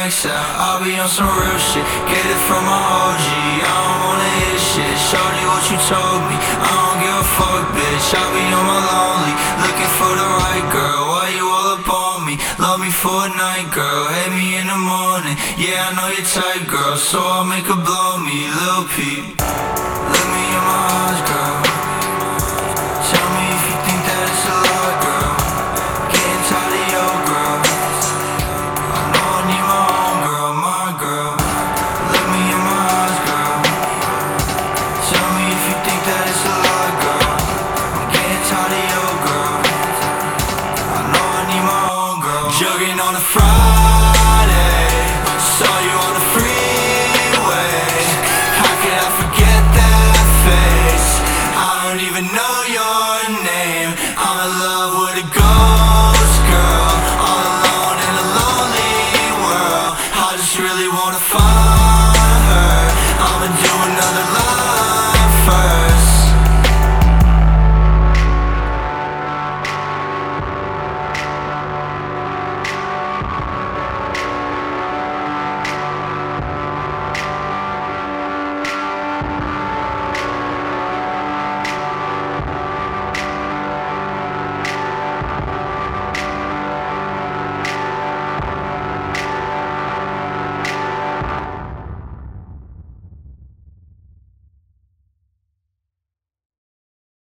max out. I'll be on some real shit, get it from my OG. I don't wanna hear shit, shorty what you told me. I don't give a fuck, bitch, I'll be on my lonely, looking for the right girl. Why you all up on me? Love me for a night, girl, hate me in the morning. Yeah, I know you're tight, girl, so I'll make her blow me, Lil Peep. Let me in my eyes, girl. Tell me if you think that it's a lie, girl. Getting tired of your girl. I know I need my own girl, my girl. Let me in my eyes, girl. Tell me if you think that it's a lie, girl. I'm getting tired of your girl. I know I need my own girl. Jugging on a Friday.